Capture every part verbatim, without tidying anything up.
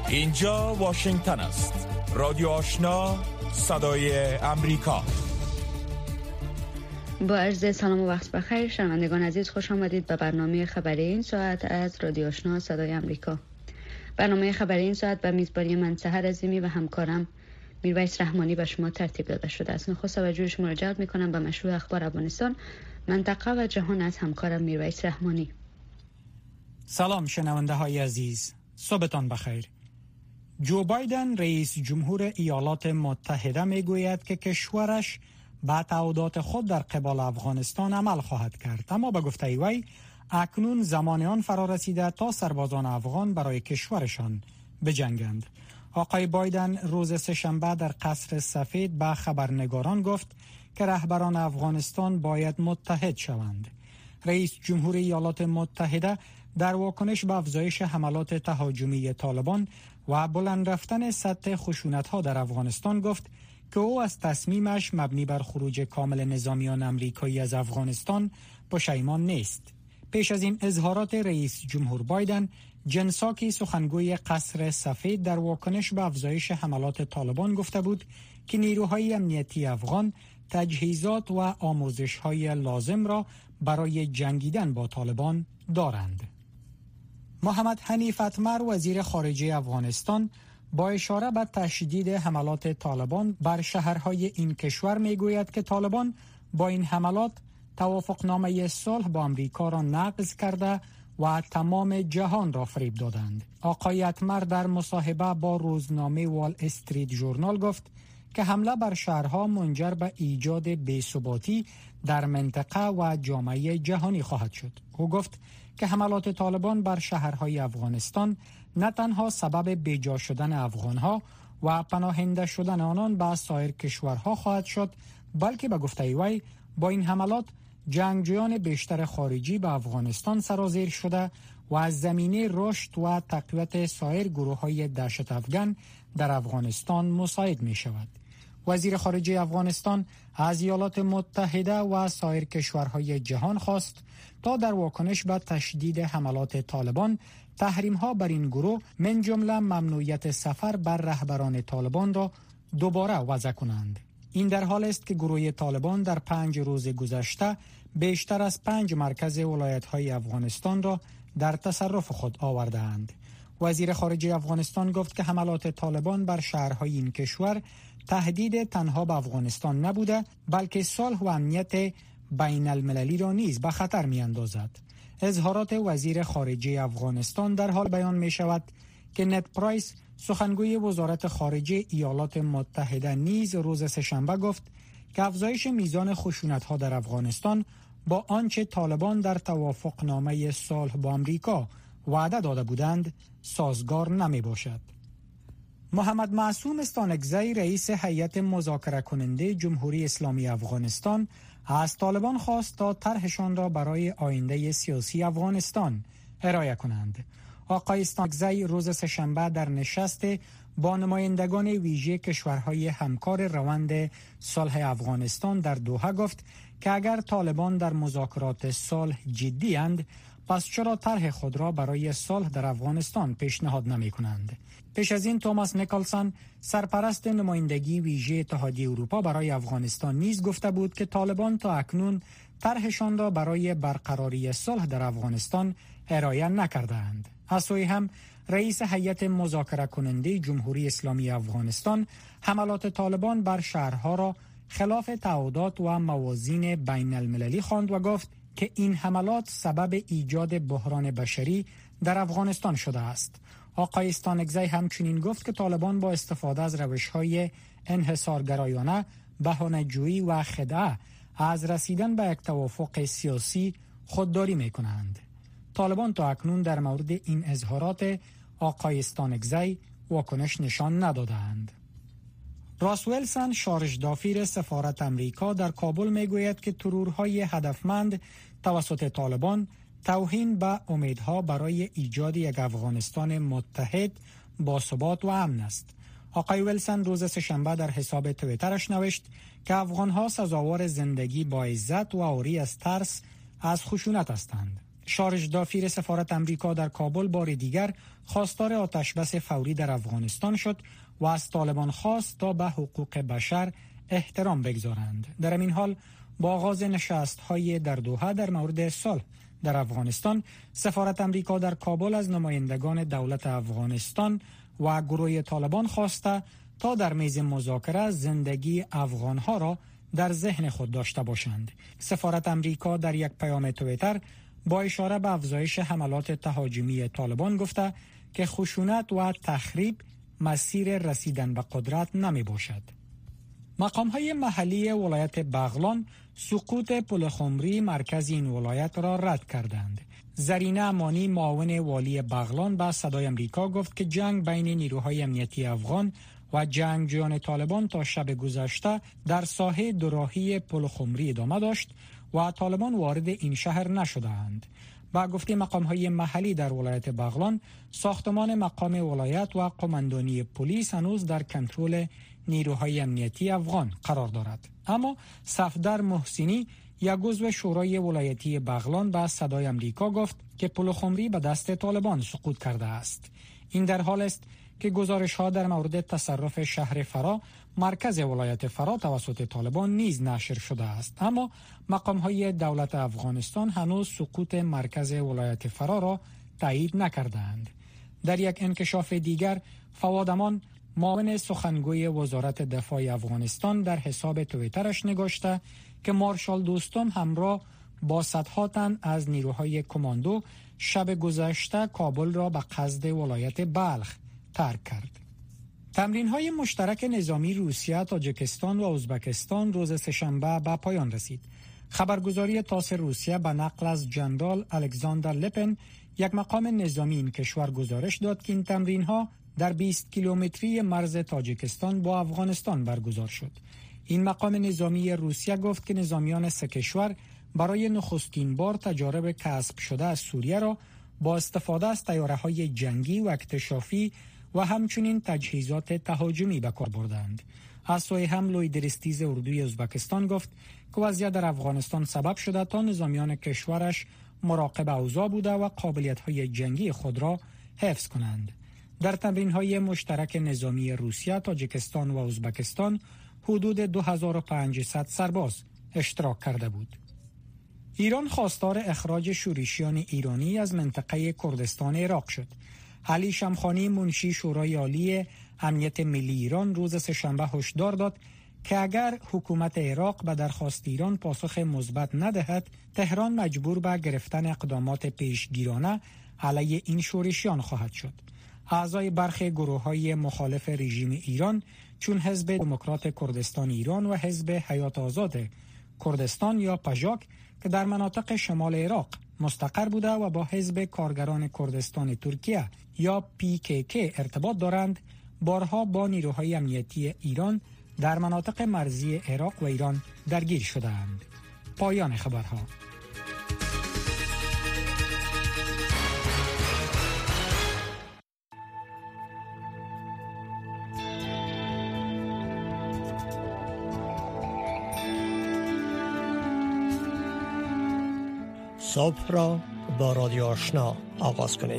اینجا واشنگتن است. رادیو آشنا، صدای امریکا. با عرض سلام و وقت بخیر شنوندگان عزیز، خوش آمدید به برنامه خبری این ساعت از رادیو آشنا صدای امریکا. برنامه خبری این ساعت به میزبانی من سحر عظیمی و همکارم میرویس رحمانی به شما ترتیب داده شده است. نخست توجه شما را جلب می‌کنم به مشروع اخبار افغانستان، منطقه و جهان از همکارم میرویس رحمانی. سلام شنونده های عزیز، صبحتان بخیر. جو بایدن رئیس جمهور ایالات متحده میگوید که کشورش به تعهدات خود در قبال افغانستان عمل خواهد کرد، اما به گفته وی اکنون زمان آن فرا رسیده تا سربازان افغان برای کشورشان بجنگند. آقای بایدن روز سه‌شنبه در قصر سفید به خبرنگاران گفت که رهبران افغانستان باید متحد شوند. رئیس جمهور ایالات متحده در واکنش به افزایش حملات تهاجمی طالبان و بلند رفتن سطح خشونت‌ها در افغانستان گفت که او از تصمیمش مبنی بر خروج کامل نظامیان امریکایی از افغانستان پشیمان نیست. پیش از این اظهارات رئیس جمهور بایدن، جن ساکی سخنگوی قصر سفید در واکنش به افزایش حملات طالبان گفته بود که نیروهای امنیتی افغان تجهیزات و آموزش‌های لازم را برای جنگیدن با طالبان دارند. محمد حنیف اتمر وزیر خارجه افغانستان با اشاره به تشدید حملات طالبان بر شهرهای این کشور میگوید که طالبان با این حملات توافقنامه صلح با امریکا را نقض کرده و تمام جهان را فریب دادند. آقای اتمر در مصاحبه با روزنامه وال استریت ژورنال گفت که حمله بر شهرها منجر به ایجاد بی‌ثباتی در منطقه و جامعه جهانی خواهد شد. او گفت که حملات طالبان بر شهرهای افغانستان نه تنها سبب بیجا شدن افغانها و پناهنده شدن آنان به سایر کشورها خواهد شد، بلکه به گفته وی با این حملات جنگجویان بیشتر خارجی به افغانستان سرازیر شده و از زمینه رشد و تقویت سایر گروه‌های دهشت افغان در افغانستان مساعد می شود. وزیر خارجه افغانستان از ایالات متحده و سایر کشورهای جهان خواست تا در واکنش به تشدید حملات طالبان تحریم‌ها بر این گروه من جمله ممنوعیت سفر بر رهبران طالبان را دوباره وضع کنند. این در حال است که گروه طالبان در پنج روز گذشته بیشتر از پنج مرکز ولایت‌های افغانستان را در تصرف خود آورده‌اند. وزیر خارجه افغانستان گفت که حملات طالبان بر شهرهای این کشور تهدید تنها به افغانستان نبوده، بلکه صلح و امنیت بین المللی را نیز به خطر می اندازد. اظهارات وزیر خارجه افغانستان در حال بیان می شود که نت پرایس سخنگوی وزارت خارجه ایالات متحده نیز روز سه‌شنبه گفت که افزایش میزان خشونت‌ها در افغانستان با آنچه طالبان در توافقنامه صلح با امریکا وعده داده بودند سازگار نمی باشد. محمد معصوم استانکزی رئیس هیئت مذاکره کننده جمهوری اسلامی افغانستان از طالبان خواست تا طرحشان را برای آینده سیاسی افغانستان ارائه کنند. آقای استانکزی روز سه‌شنبه در نشست با نمایندگان ویژه کشورهای همکار روند صلح افغانستان در دوحه گفت که اگر طالبان در مذاکرات صلح جدی اند، پس چرا طرح خود را برای صلح در افغانستان پیشنهاد نمی کنند؟ پیش از این توماس نیکلسون سرپرست نمایندگی ویژه اتحادیه اروپا برای افغانستان نیز گفته بود که طالبان تا اکنون طرحشان را برای برقراری صلح در افغانستان ارائه نکردند. از سوی هم رئیس هیئت مذاکره کننده جمهوری اسلامی افغانستان حملات طالبان بر شهرها را خلاف تعهدات و موازین بین المللی خواند و گفت که این حملات سبب ایجاد بحران بشری در افغانستان شده است. آقای استانکزی همچنین گفت که طالبان با استفاده از روش‌های انحصارگرایانه، بهانه‌جویی و خداع از رسیدن به یک توافق سیاسی خودداری می‌کنند. طالبان تا اکنون در مورد این اظهارات آقای استانکزی واکنش نشان ندادند. راس ویلسون شارژ دافیر سفارت امریکا در کابل میگوید که ترورهای هدفمند توسط طالبان توهین به امیدها برای ایجاد یک افغانستان متحد با ثبات و امن است. آقای ویلسون روز سه‌شنبه در حساب توییترش نوشت که افغانها سزاوار زندگی با عزت و عاری از ترس از خشونت هستند. شارژ دافیر سفارت امریکا در کابل بار دیگر خواستار آتشبس فوری در افغانستان شد و از طالبان خواست تا به حقوق بشر احترام بگذارند. در این حال با آغاز نشست‌های در دوحه در مورد صلح در افغانستان، سفارت امریکا در کابل از نمایندگان دولت افغانستان و گروه طالبان خواسته تا در میز مذاکره زندگی افغانها را در ذهن خود داشته باشند. سفارت امریکا در یک پیام توییتر با اشاره به افزایش حملات تهاجمی طالبان گفته که خشونت و تخریب مسیر رسیدن به قدرت نمی باشد. مقام‌های محلی ولایت بغلان سقوط پل خمری مرکز این ولایت را رد کردند. زرینه امانی معاون والی بغلان به صدای امریکا گفت که جنگ بین نیروهای امنیتی افغان و جنگجویان طالبان تا شب گذشته در ساحه دوراهی پل خمری ادامه داشت و طالبان وارد این شهر نشدند. با گفته مقام‌های محلی در ولایت بغلان، ساختمان مقام ولایت و قماندانی پلیس هنوز در کنترل نیروهای امنیتی افغان قرار دارد. اما صفدر محسنی، یک عضو شورای ولایتی بغلان، به صدای امریکا گفت که پل خمری به دست طالبان سقوط کرده است. این در حال است که گزارش‌ها در مورد تصرف شهر فرا، مرکز ولایت فرا، توسط طالبان نیز نشر شده است. اما مقام‌های دولت افغانستان هنوز سقوط مرکز ولایت فرا را تایید نکردند. در یک انکشاف دیگر، فواد امان، معاون سخنگوی وزارت دفاع افغانستان، در حساب توییترش نگاشته که مارشال دوستم همراه با صدها تن از نیروهای کماندو شب گذشته کابل را به قصد ولایت بلخ ترک کرد. تمرین‌های مشترک نظامی روسیه، تاجیکستان و ازبکستان روز سه‌شنبه به پایان رسید. خبرگزاری تاس روسیه به نقل از جنرال الکساندر لپن، یک مقام نظامی این کشور، گزارش داد که این تمرین‌ها در بیست کیلومتری مرز تاجیکستان با افغانستان برگزار شد. این مقام نظامی روسیه گفت که نظامیان سه کشور برای نخستین بار تجارب کسب شده از سوریه را با استفاده از طیاره‌های جنگی و اکتشافی و همچنین تجهیزات تهاجمی به کار بردند. از سوی هم لویدرستیز اردوی ازبکستان گفت که وضعیت در افغانستان سبب شده تا نظامیان کشورش مراقب اوضاع بوده و قابلیت‌های جنگی خود را حفظ کنند. در تمرین‌های مشترک نظامی روسیه، تاجیکستان و ازبکستان حدود دو هزار و پانصد سرباز اشتراک کرده بود. ایران خواستار اخراج شورشیان ایرانی از منطقه کردستان عراق شد. علی شمخانی، منشی شورای عالی امنیت ملی ایران، روز سه‌شنبه هشدار داد که اگر حکومت عراق به درخواست ایران پاسخ مثبت ندهد، تهران مجبور به گرفتن اقدامات پیشگیرانه علیه این شورشیان خواهد شد. اعضای برخی گروه‌های مخالف رژیم ایران چون حزب دموکرات کردستان ایران و حزب حیات آزاد کردستان یا پژاک که در مناطق شمال عراق مستقر بوده و با حزب کارگران کردستان ترکیه یا پی کی کی ارتباط دارند، بارها با نیروهای امنیتی ایران در مناطق مرزی عراق و ایران درگیر شده‌اند. پایان خبرها. صبح را با رادیو آشنا آغاز کنید.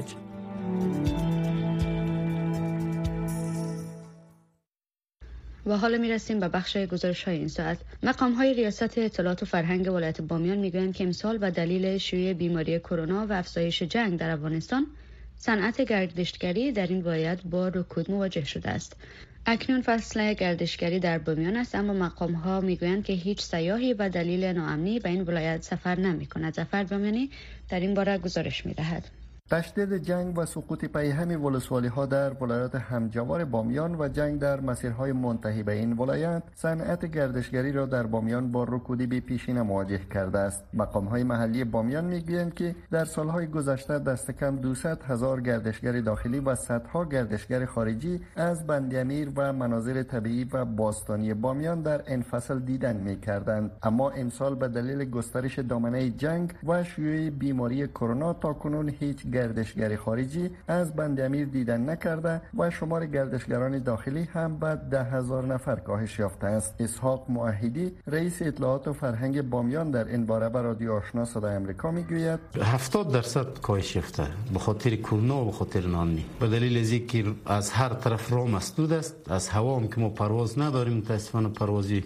و حالا می رسیم به بخش گزارش های این ساعت. مقام های ریاست اطلاعات و فرهنگ ولایت بامیان می گویند که امسال به دلیل شیوع بیماری کرونا و افزایش جنگ در افغانستان، صنعت گردشگری در این ولایت با رکود مواجه شده است. اکنون فصل گردشگری در بامیان است، اما مقام ها می گویند که هیچ سیاحی به دلیل ناامنی به این ولایت سفر نمی کند. ظفر بامیانی در این باره گزارش می دهد. تشدید جنگ و سقوط پیهم ولسوالی‌ها در ولایات همجوار بامیان و جنگ در مسیرهای منتهی به این ولایت صنعت گردشگری را در بامیان با رکودی بی پیشینه مواجه کرده است. مقام‌های محلی بامیان می‌گویند که در سالهای گذشته دست کم دویست هزار گردشگر داخلی و صدها گردشگر خارجی از بندیمیر و مناظر طبیعی و باستانی بامیان در این فصل دیدن می‌کردند، اما امسال به دلیل گسترش دامنه جنگ و شیوع بیماری کرونا تاکنون هیچ گردشگری خارجی از بند امیر دیدن نکرده و شمار گردشگران داخلی هم به ده هزار نفر کاهش یافته است. اسحاق موحدی رئیس اطلاعات و فرهنگ بامیان در این باره به رادیو آشنا صدای آمریکا میگوید هفتاد درصد کاهش یافته به خاطر کرونا و به خاطر نانی، به دلیل از اینکه از هر طرف راه مسدود است. از هوا هم که ما پرواز نداریم، متاسفانه پروازی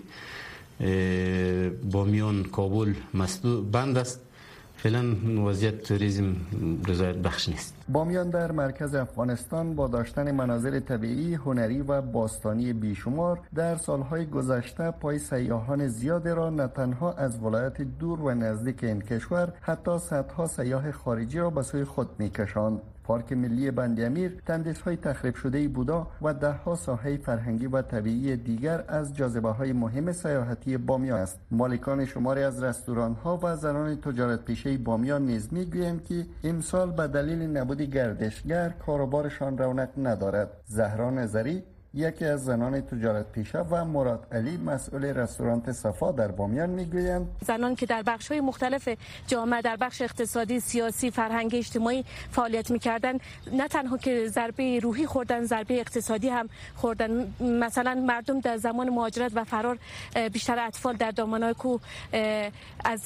بامیان کابل مسدود بند است. فعلا وضعیت توریسم رضایت بخش نیست. بامیان در مرکز افغانستان با داشتن مناظر طبیعی، هنری و باستانی بیشمار در سالهای گذشته پای سیاحان زیاد را نه تنها از ولایت دور و نزدیک این کشور، حتی صدها سیاح خارجی را به سوی خود می‌کشاند. پارک ملی بند امیر تندیس‌های تخریب شده بودا و ده‌ها ساحه فرهنگی و طبیعی دیگر از جاذبه‌های مهم سیاحتی بامیان است. مالکان شماری از رستوران‌ها و زنان تجارت پیشه بامیان نیز می‌گویند که امسال به دلیل نبود گردشگر کاروبارشان رونق ندارد. زهرا نظری یکی از زنان تجارت پیشه و مراد علی مسئول رستوران صفا در بامیان میگویند زنان که در بخش‌های مختلف جامعه در بخش اقتصادی، سیاسی، فرهنگی، اجتماعی فعالیت می‌کردند، نه تنها که ضربه روحی خوردن، ضربه اقتصادی هم خوردن. مثلا مردم در زمان مهاجرت و فرار، بیشتر اطفال در دامنه‌های کوه از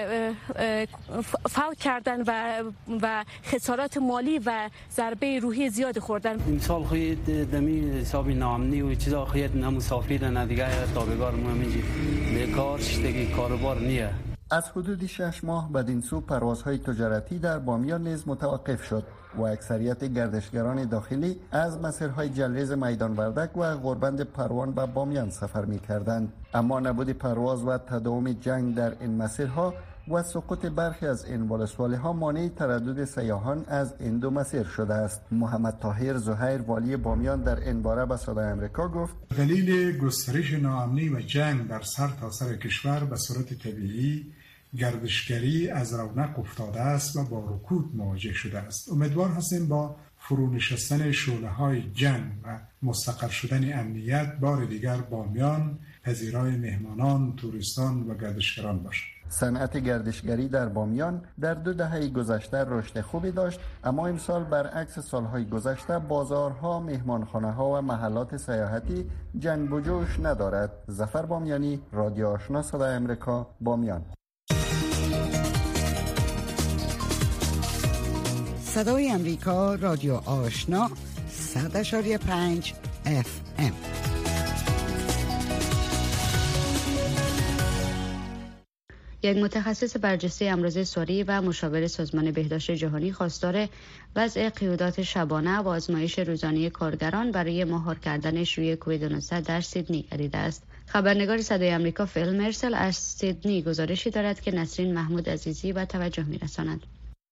فوت کردن و و خسارات مالی و ضربه روحی زیاد خوردن. این سال خود دمی حساب نامنی و چیزا خیلی نمسافر نه دیگه تابعدار مهمی بیکار شدگی کاروبار نیه. از حدود شش ماه بدین سو پروازهای تجارتی در بامیان نیز متوقف شد و اکثریت گردشگران داخلی از مسیرهای جلریز میدان وردک و غربند پروان به بامیان سفر می‌کردند. اما نبود پرواز و تداوم جنگ در این مسیرها و سقوط برخی از این ولسوالی‌ها مانع تردد سیاحان از این دو مسیر شده است. محمد طاهر زهیر والی بامیان در این باره به صدای آمریکا گفت دلیل گسترش ناامنی و جنگ در سر تا سر کشور به صورت طبیعی گردشگری از رونق افتاده است و با رکود مواجه شده است. امیدوار هستیم با فرونشستن شعله‌های جنگ و مستقر شدن امنیت بار دیگر بامیان پذیرای مهمانان، توریستان و گردشگران باشد. صنعت گردشگری در بامیان در دو دهه گذشته رشد خوبی داشت، اما امسال برعکس سالهای گذشته بازارها، مهمانخانه‌ها و محلات سیاحتی جنب و جوش ندارد. ظفر بامیانی، رادیو آشنا صدای آمریکا، بامیان. صدای آمریکا، رادیو آشنا، صد اشاری پنج اف ام. یک متخصص برجسته امراض ساری و مشاور سازمان بهداشت جهانی خواستار وضع قیودات شبانه و آزمایش روزانه کارگران برای مهار کردن شیوع کووید نوزده در سیدنی گردیده است. خبرنگار صدای آمریکا فیل مرسل از سیدنی گزارشی دارد که نسرین محمود عزیزی به توجه می‌رساند.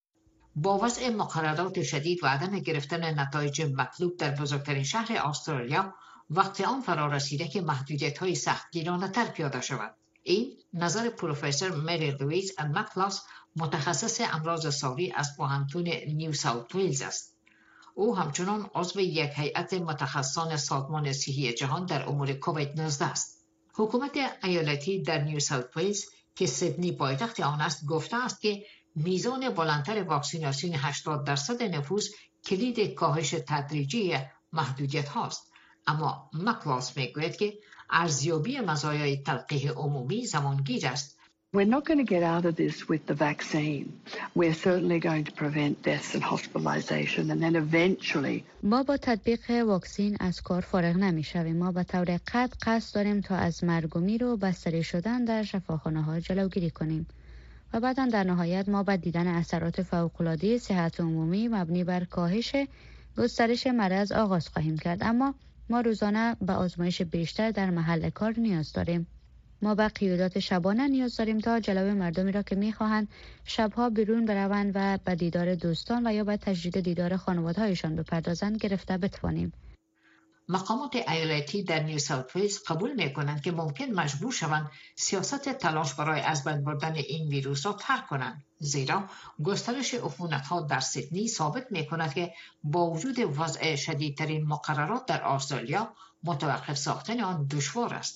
با وضع مقررات شدید و عدم گرفتن نتایج مطلوب در بزرگترین شهر استرالیا، وقت آن فرا رسیده که محدودیت‌های سختگیرانه‌تر پیاده شود. این نظر پروفسور مری لوئیس مکلاس، متخصص امراض ساری از پوهنتون نیو ساوت ویلز است. او همچنان عضو یک هیئت متخصصان سازمان صحی جهان در امور کووید نوزده است. حکومت ایالتی در نیو ساوت ویلز که سیدنی پایتخت آن است گفته است که میزان بالاتر واکسیناسیون هشتاد درصد نفوس کلید کاهش تدریجی محدودیت هاست. اما مکلاس میگوید که ارزیابی مزایای تلقیح عمومی زمانگیر است. We're not going to get out of this with the vaccine. We're certainly going to prevent deaths and hospitalization and then eventually. ما با تطبیق واکسین از کار فارغ نمی‌شویم. ما به طور قطع قصد داریم تا از مرگ و میر و بستری شدن در شفاخانه‌ها جلوگیری کنیم. و بعداً در نهایت ما با دیدن اثرات فوق‌العاده صحت عمومی مبنی بر کاهش گسترش مرض آغاز خواهیم کرد. اما ما روزانه به آزمایش بیشتر در محل کار نیاز داریم. ما به قیودات شبانه نیاز داریم تا جلوی مردمی را که می‌خواهند شبها بیرون بروند و به دیدار دوستان و یا به تجدید دیدار خانواده‌هایشان بپردازند گرفته بتوانیم. مقامات ایالتی در نیو ساوت ویلز قبول می‌کنند که ممکن مجبور شوند سیاست تلاش برای از بین بردن این ویروس را ترک کنند، زیرا گسترش عفونت‌ها در سیدنی ثابت می‌کند که با وجود وضع شدیدترین مقررات در استرالیا متوقف ساختن آن دشوار است.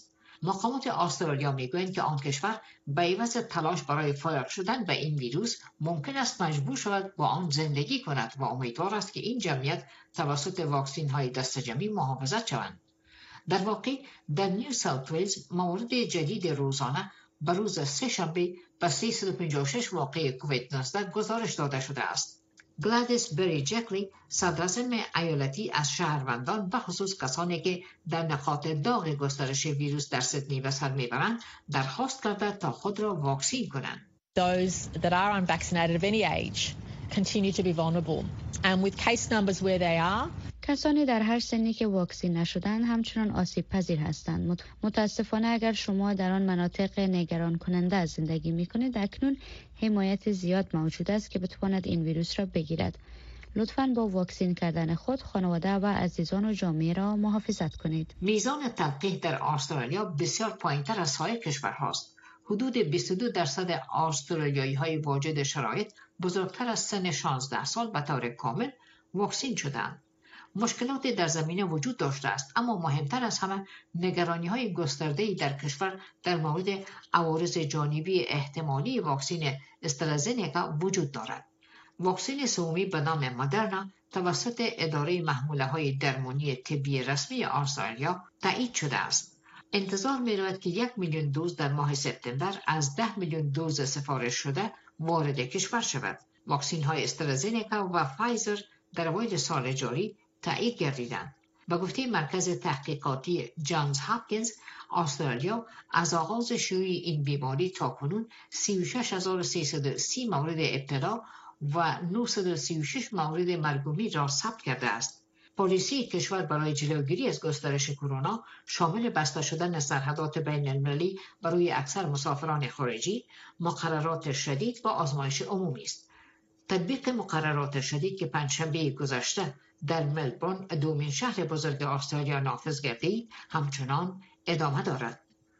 مقامات استرالیا میگویند که آن کشور به عوض تلاش برای فارغ شدن به این ویروس ممکن است مجبور شود با آن زندگی کند و امیدوار است که این جمعیت توسط واکسین های دستجمعی محافظت شوند. در واقع در نیو ساوت ویلز موارد جدید روزانه به روز سه شنبه به سیصد و پنجاه و شش واقعه کووید نوزده گزارش داده شده است. گلادیس بری جکلی، صدراعظم ایالتی از شهروندان به خصوص کسانی که در نقاط داغ گسترش ویروس در سیدنی به سر میبرند درخواست کرده تا خود را واکسین کنند. Those that are unvaccinated of any age continue to be vulnerable and with case numbers where they are. کسانی در هر سنی که واکسین نشدند همچنان آسیب پذیر هستند. متاسفانه اگر شما در آن مناطق نگران کننده زندگی می کنید، اکنون حمایت زیاد موجود است که بتواند این ویروس را بگیرد. لطفاً با واکسین کردن خود، خانواده و عزیزان و جامعه را محافظت کنید. میزان تلقیح در استرالیا بسیار پایین‌تر از سایر کشورهاست. حدود بیست و دو درصد استرالیایی های واجد شرایط بزرگتر از سن شانزده سال به طور کامل واکسین شدند. مشکلات در زمینه وجود داشته است، اما مهمتر از همه نگرانی های گسترده‌ای در کشور در مورد عوارض جانبی احتمالی واکسین استرازنیکا وجود دارد. واکسین سومی به نام مدرنا توسط اداره محموله های درمانی طبی رسمی استرالیا تایید شده است. انتظار می رود که یک میلیون دوز در ماه سپتامبر از ده میلیون دوز سفارش شده وارد کشور شود. واکسین های استرازنیکا و فایزر در اوایل سال جاری تایید گردیدند. به گفته مرکز تحقیقاتی جانز هاپکینز، استرالیا از آغاز شیوع این بیماری تاکنون سی و شش هزار و سیصد و سی مورد ابتلا و نهصد و سی و شش مورد مرگومی را ثبت کرده است. پالیسی کشور برای جلوگیری از گسترش کرونا شامل بسته شدن سرحدات بین المللی برای اکثر مسافران خارجی، مقررات شدید و آزمایش عمومی است. تطبیق مقررات شدید که پنجشنبه گذشته در ملبورن، دومین شهر بزرگ استرالیا، نافذ گردید، همچنان ادامه دارد.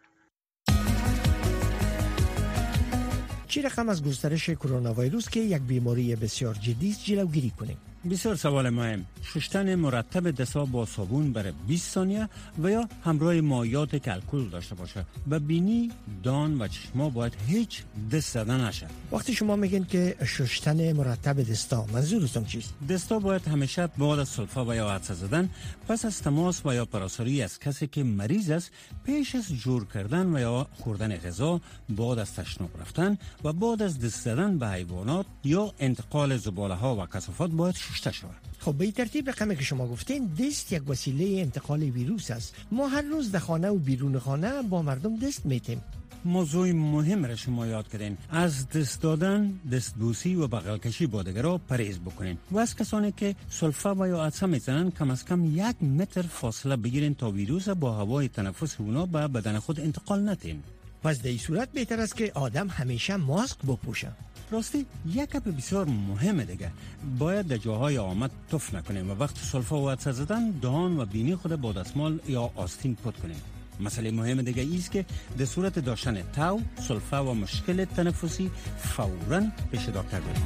چی رقم از گسترش کرونا ویروس که یک بیماری بسیار جدی است جلوگیری کنیم؟ بسیار سوال مهم. شستن مرتب دست‌ها با صابون برای بیست ثانیه و یا همراه مایعات که الکل داشته باشه. به بینی، دان و چشما باید هیچ دست زدن نشه. وقتی شما میگین که شستن مرتب دستا، منظورتون چیست؟ دستا باید همیشه بعد از سلفه و یا عطسه زدن، پس از تماس و یا پراساری از کسی که مریض است، پیش از جور کردن و یا خوردن غذا، بعد از تشناب رفتن و بعد از دست زدن به حیوانات یا انتقال زباله ها و کثافات باید شسته شود. خب به این ترتیب رقمی که شما گفتین، دست یک وسیله انتقال ویروس است. ما هر روز در خانه و بیرون خانه با مردم دست میتیم. موضوع مهم را شما یاد کردین. از دست دادن، دستبوسی و بغل کشی با دیگران پرهیز بکنین و از کسانی که سلفه و یا عطسه میزنن کم از کم یک متر فاصله بگیرین تا ویروس با هوای تنفس اونا به بدن خود انتقال ندین. پس در این صورت بهتر است که آدم همیشه ماسک بپوشه. راستی یک گپ بسیار مهمه دیگه، باید در جاهای آمد تف نکنیم و وقت سلفه و عطسه زدن دهان و بینی خود با دستمال یا آستین پاک کنیم. مسئله مهم دیگه ایست که در صورت داشتن تاو، سلفه و مشکل تنفسی فوراً پیش دکتر بریم.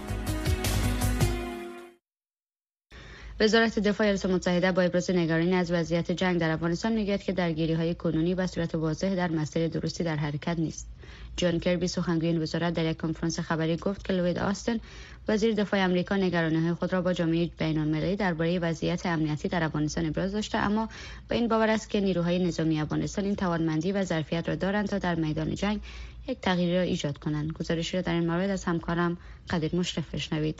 وزارت دفاع ایالات متحده با ابراز نگرانی از وضعیت جنگ در افغانستان میگوید که درگیری‌های کنونی به صورت واضح در مسیر درستی در حرکت نیست. جان کربی سخنگوی این وزارت در یک کنفرانس خبری گفت که لوید آستن وزیر دفاع آمریکا نگرانی‌های خود را با جامعه بین‌المللی درباره وضعیت امنیتی در افغانستان ابراز داشته، اما با این باور است که نیروهای نظامی افغانستان این توانمندی و ظرفیت را دارند تا در میدان جنگ یک تغییر را ایجاد کنند. گزارشی را در این مورد از همکارم قدیر مشرف بشنوید.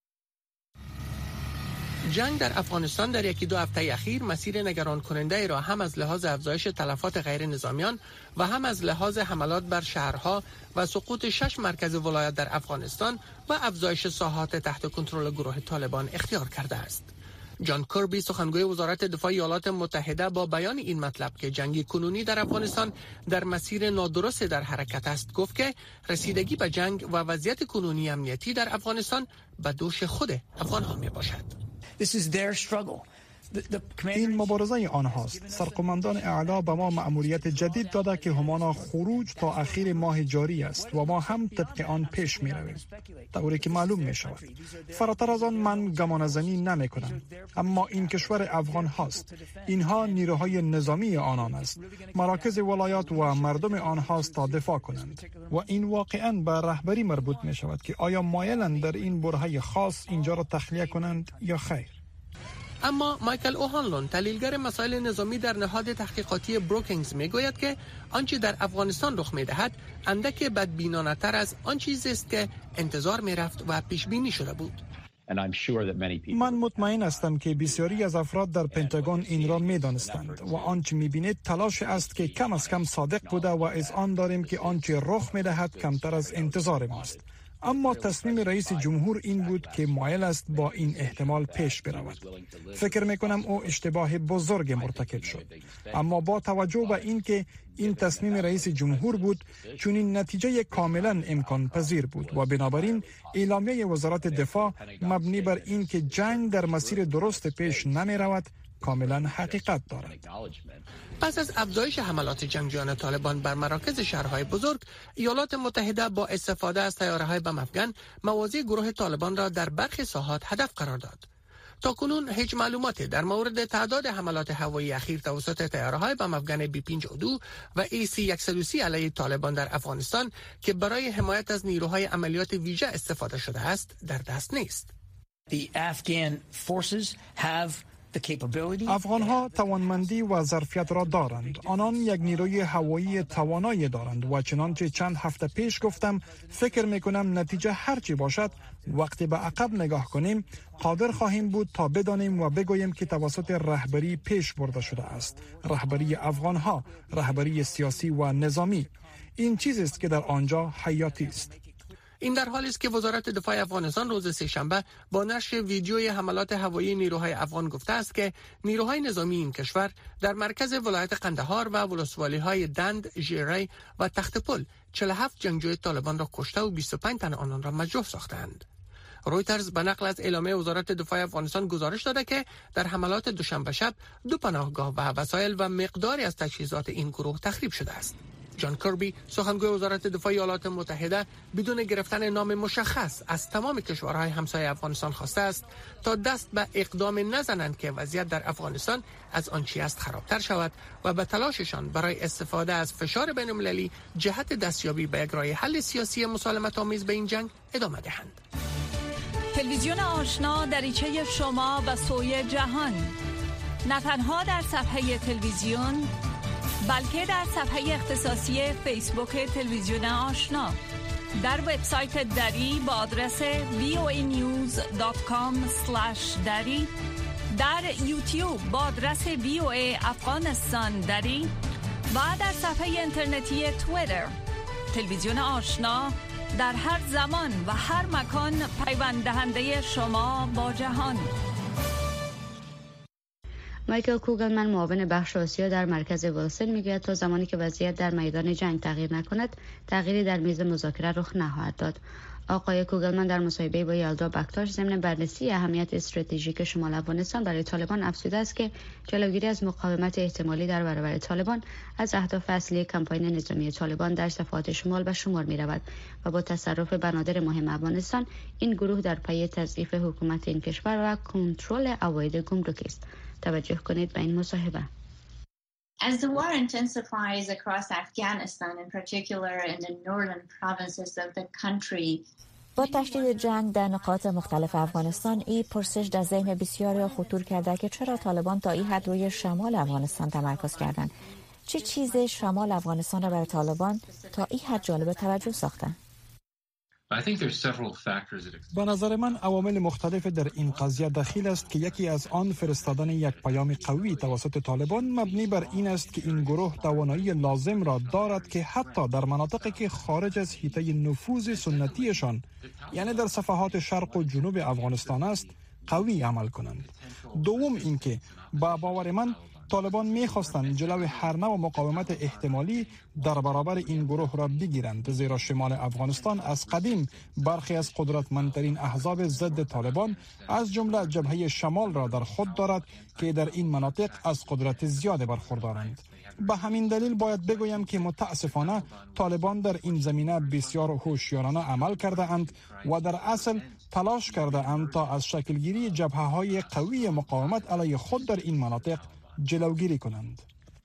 جنگ در افغانستان در یکی دو هفته اخیر مسیر نگران کننده ای را هم از لحاظ افزایش تلفات غیر نظامیان و هم از لحاظ حملات بر شهرها و سقوط شش مرکز ولایت در افغانستان و افزایش ساحات تحت کنترل گروه طالبان اختیار کرده است. جان کربی سخنگوی وزارت دفاع ایالات متحده با بیان این مطلب که جنگ کنونی در افغانستان در مسیر نادرست در حرکت است گفت که رسیدگی به جنگ و وضعیت کنونی امنیتی در افغانستان به دوش خود افغان‌ها می باشد. This is their struggle. این مبارزه آنهاست. سرقماندان اعلا به ما مأموریت جدید داده که همانا خروج تا اخیر ماه جاری است و ما هم طبق آن پیش می رویم، طوری که معلوم می شود. فراتر از آن من گمانه‌زنی نمی کنم، اما این کشور افغان هاست. اینها نیروهای نظامی آنان است. مراکز ولایات و مردم آنهاست تا دفاع کنند و این واقعا به رهبری مربوط می شود که آیا مایلند در این برهه خاص اینجا را تخلیه کنند یا خیر. اما مایکل اوهانلون، تحلیلگر مسائل نظامی در نهاد تحقیقاتی بروکینگز، میگوید که آنچه در افغانستان رخ می‌دهد اندک بدبینانه‌تر از آن چیزی است که انتظار می‌رفت و پیش بینی شده بود. من مطمئن هستم که بسیاری از افراد در پنتاگون این را می‌دانستند و آنچه می‌بینید تلاش است که کم از کم صادق بوده و اذعان داریم که آنچه رخ می‌دهد کمتر از انتظار ماست. اما تصمیم رئیس جمهور این بود که مایل است با این احتمال پیش برود. فکر میکنم او اشتباه بزرگ مرتکب شد، اما با توجه به این که این تصمیم رئیس جمهور بود، چون این نتیجه کاملا امکان پذیر بود و بنابراین اعلامیه وزارت دفاع مبنی بر این که جنگ در مسیر درست پیش نمی رود کاملا حقیقت دارد. پس از افزایش حملات جنگجویان طالبان بر مراکز شهرهای بزرگ، ایالات متحده با استفاده از طیاره‌های بم افغان مواضع گروه طالبان را در برخی ساحات هدف قرار داد. تاکنون هیچ معلوماتی در مورد تعداد حملات هوایی اخیر توسط طیاره‌های بم افغان بی پنج دو و ای سی صد و سی علیه طالبان در افغانستان که برای حمایت از نیروهای عملیات ویژه استفاده شده است در دست نیست. The Afghan forces have افغان ها توانمندی و ظرفیت را دارند. آنان یک نیروی هوایی توانایی دارند و چنانچه چند هفته پیش گفتم، فکر می کنم نتیجه هرچی باشد وقتی به عقب نگاه کنیم قادر خواهیم بود تا بدانیم و بگوییم که توسط رهبری پیش برده شده است. رهبری افغان ها، رهبری سیاسی و نظامی. این چیزی است که در آنجا حیاتی است. این در حالی است که وزارت دفاع افغانستان روز سه‌شنبه با نشر ویدیوی حملات هوایی نیروهای افغان گفته است که نیروهای نظامی این کشور در مرکز ولایت قندهار و ولسوالی‌های دند، ژیری و تخت‌پل چهل و هفت جنگجوی طالبان را کشته و بیست و پنج تن آنان را مجروح ساختند. رویترز به نقل از اعلامیه وزارت دفاع افغانستان گزارش داده که در حملات دوشنبه شب دو پناهگاه و وسایل و مقداری از تجهیزات این گروه تخریب شده است. جان کربی، سخنگوی وزارت دفاع ایالات متحده، بدون گرفتن نام مشخص از تمام کشورهای همسایه افغانستان خواسته است تا دست به اقدام نزنند که وضعیت در افغانستان از آنچه است خرابتر شود و به تلاششان برای استفاده از فشار بین‌المللی جهت دستیابی به یک راه حل سیاسی مسالمت آمیز به این جنگ ادامه دهند. تلویزیون آشنا دریچه شما و سوی جهان، نه تنها در صفحه تلویزیون بلکه در صفحه اختصاصی فیسبوک تلویزیون آشنا، در وبسایت دری با آدرس وی او ای نیوز دات کام اسلش دری، در یوتیوب با آدرس وی او ای افغانستان دری و در صفحه اینترنتی توییتر. تلویزیون آشنا در هر زمان و هر مکان پیوند دهنده شما با جهان. مایکل کوگلمن، معاون بخش آسیا در مرکز ویلسون، میگوید تا زمانی که وضعیت در میدان جنگ تغییر نکند، تغییری در میز مذاکره رخ نخواهد داد. آقای کوگلمن در مصاحبه با یلدا بکتاش ضمن بررسی اهمیت استراتژیک شمال افغانستان برای طالبان افزوده است که جلوگیری از مقاومت احتمالی در برابر طالبان از اهداف اصلی کمپاین نظامی طالبان در صفحات شمال به شمار می رود و با تصرف بنادر مهم افغانستان، این گروه در پی تضعیف حکومت این کشور و کنترل عواید گمرکی است. توجه کنید به این مصاحبه. As the war intensifies across Afghanistan, in particular in the northern provinces of the country, با تشدید جنگ در نقاط مختلف افغانستان، این پرسش در ذهن بسیاری خطور کرده که چرا طالبان تا این حد روی شمال افغانستان تمرکز کردند؟ چه چیز شمال افغانستان را برای طالبان تا این حد جالب توجه ساختند؟ به نظر من عوامل مختلف در این قضیه دخیل است که یکی از آن فرستادن یک پیام قوی توسط طالبان مبنی بر این است که این گروه توانایی لازم را دارد که حتی در مناطقی که خارج از حیطه نفوذ سنتیشان، یعنی در صفحات شرق و جنوب افغانستان است، قوی عمل کنند. دوم اینکه با باور من طالبان می‌خواستند جلوی هر نوع مقاومت احتمالی در برابر این گروه را بگیرند، زیرا شمال افغانستان از قدیم برخی از قدرتمندترین احزاب ضد طالبان از جمله جبهه شمال را در خود دارد که در این مناطق از قدرت زیاد برخوردارند. به همین دلیل باید بگویم که متاسفانه طالبان در این زمینه بسیار هوشیارانه عمل کرده اند و در اصل تلاش کرده اند تا از شکلگیری جبهه‌های قوی مقاومت علیه خود در این مناطق جلوگیری کنند.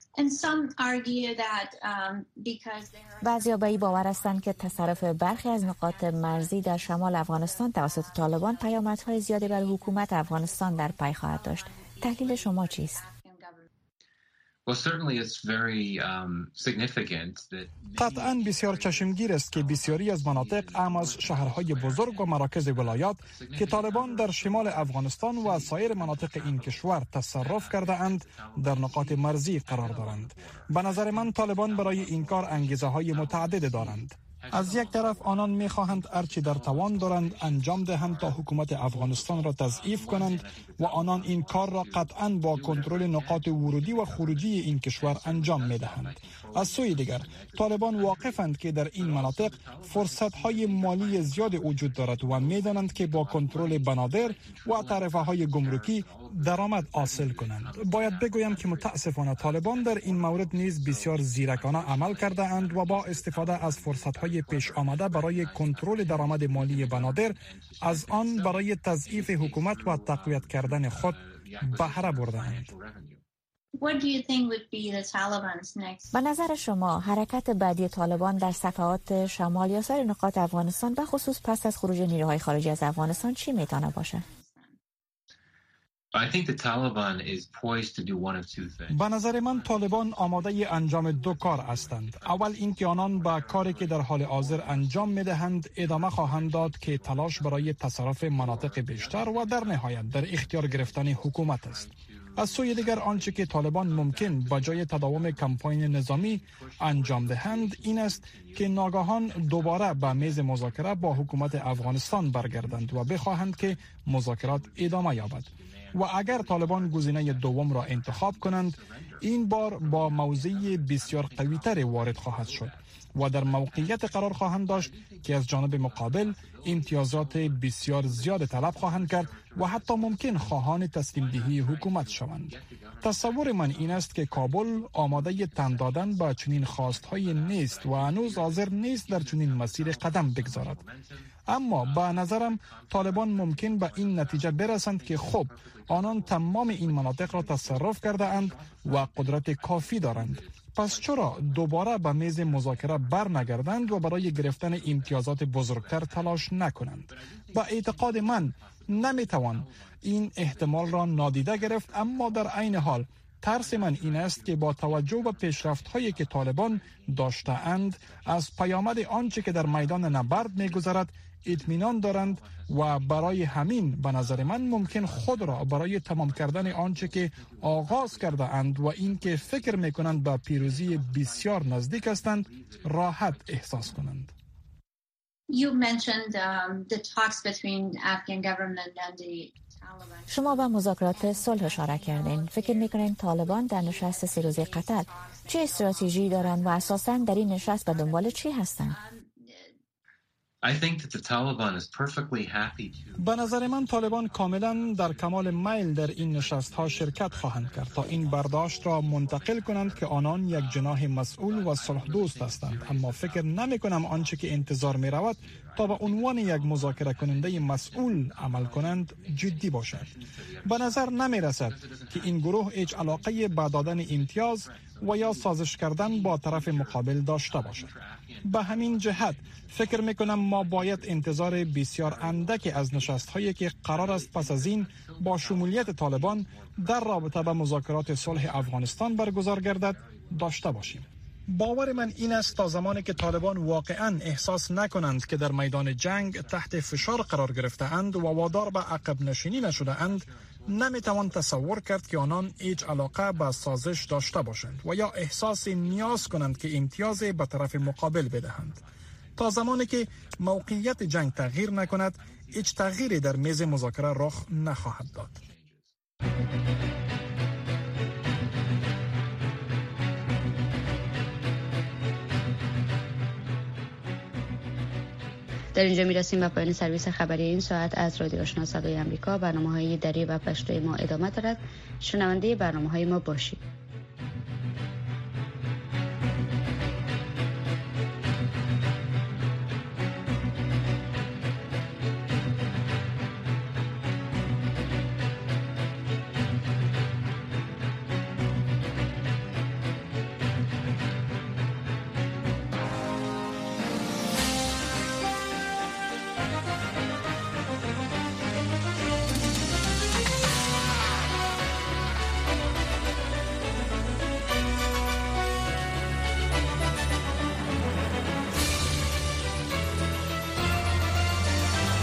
بعضیا به این باور هستند که تصرف برخی از نقاط مرزی در شمال افغانستان توسط طالبان پیامدهای زیادی بر حکومت افغانستان در پی خواهد داشت. تحلیل شما چیست؟ قطعاً بسیار چشمگیر است که بسیاری از مناطق اهم از شهرهای بزرگ و مراکز ولایات که طالبان در شمال افغانستان و سایر مناطق این کشور تصرف کرده اند در نقاط مرزی قرار دارند. به نظر من طالبان برای این کار انگیزه های متعدد دارند. از یک طرف آنان می‌خواهند هرچی در توان دارند انجام دهند تا حکومت افغانستان را تضعیف کنند و آنان این کار را قطعاً با کنترل نقاط ورودی و خروجی این کشور انجام می‌دهند. از سوی دیگر طالبان واقفند که در این مناطق فرصت‌های مالی زیاد وجود دارد و می‌دانند که با کنترل بنادر و تعرفه‌های گمرکی درآمد حاصل کنند. باید بگویم که متاسفانه طالبان در این مورد نیز بسیار زیرکانه عمل کرده اند و با استفاده از فرصت‌های پیش آمده برای کنترل درآمد مالی بنادر از آن برای تضعیف حکومت و تقویت کردن خود بهره برده‌اند. به نظر شما حرکت بعدی طالبان در صفحات شمال یا سایر نقاط افغانستان به خصوص پس از خروج نیروهای خارجی از افغانستان چی میتونه باشه؟ به نظر من طالبان آماده انجام دو کار هستند. اول اینکه آنان به کاری که در حال حاضر انجام میدهند ادامه خواهند داد که تلاش برای تصرف مناطق بیشتر و در نهایت در اختیار گرفتن حکومت است. از سوی دیگر آنچه که طالبان ممکن با جای تداوم کمپاین نظامی انجام دهند این است که ناگهان دوباره به میز مذاکره با حکومت افغانستان برگردند و بخواهند که مذاکرات ادامه یابد. و اگر طالبان گزینه دوم را انتخاب کنند این بار با موضع بسیار قوی‌تر وارد خواهد شد و در موقعیت قرار خواهند داشت که از جانب مقابل امتیازات بسیار زیاد طلب خواهند کرد و حتی ممکن خواهان تسلیم دهی حکومت شوند. تصور من این است که کابل آماده تن دادن به چنین خواستهای نیست و هنوز حاضر نیست در چنین مسیر قدم بگذارد. اما به نظرم طالبان ممکن به این نتیجه برسند که خب آنان تمام این مناطق را تصرف کرده اند و قدرت کافی دارند، پس چرا دوباره به میز مذاکره بر نگردند و برای گرفتن امتیازات بزرگتر تلاش نکنند؟ با اعتقاد من نمیتوان این احتمال را نادیده گرفت، اما در عین حال ترس من این است که با توجه به پیشرفت‌هایی که طالبان داشته‌اند از پیامد آنچه که در میدان نبرد می‌گذرد اطمینان دارند و برای همین به نظر من ممکن خود را برای تمام کردن آنچه که آغاز کرده اند و این که فکر می‌کنند به پیروزی بسیار نزدیک هستند راحت احساس کنند. You mentioned um, the talks between Afghan government and the شما به مذاکرات صلح اشاره کردین. فکر میکنین طالبان در نشست سه روزه قطر چه استراتژی دارن و اساساً در این نشست به دنبال چی هستن؟ به نظر من طالبان کاملا در کمال میل در این نشست ها شرکت خواهند کرد تا این برداشت را منتقل کنند که آنان یک جناح مسئول و صلح دوست هستند، اما فکر نمی کنم آنچه که انتظار می رود تا به عنوان یک مذاکره کننده مسئول عمل کنند جدی باشد. به نظر نمی رسد که این گروه هیچ علاقه به دادن امتیاز و یا سازش کردن با طرف مقابل داشته باشد. به همین جهت فکر میکنم ما باید انتظار بسیار اندکی از نشست هایی که قرار است پس از این با شمولیت طالبان در رابطه به مذاکرات صلح افغانستان برگزار گردد داشته باشیم. باور من این است تا زمانی که طالبان واقعا احساس نکنند که در میدان جنگ تحت فشار قرار گرفته اند و وادار به عقب نشینی نشده اند نمیتوان تصور کرد که آنان هیچ علاقه به سازش داشته باشند و یا احساس نیاز کنند که امتیاز به طرف مقابل بدهند. تا زمانی که موقعیت جنگ تغییر نکند هیچ تغییری در میز مذاکره رخ نخواهد داد. در اینجا میرسیم به پایان سرویس خبری این ساعت از رادیو آشنا صدای آمریکا. برنامه‌های دری و پشتوی ما ادامه دارد. شنونده برنامه‌های ما باشید.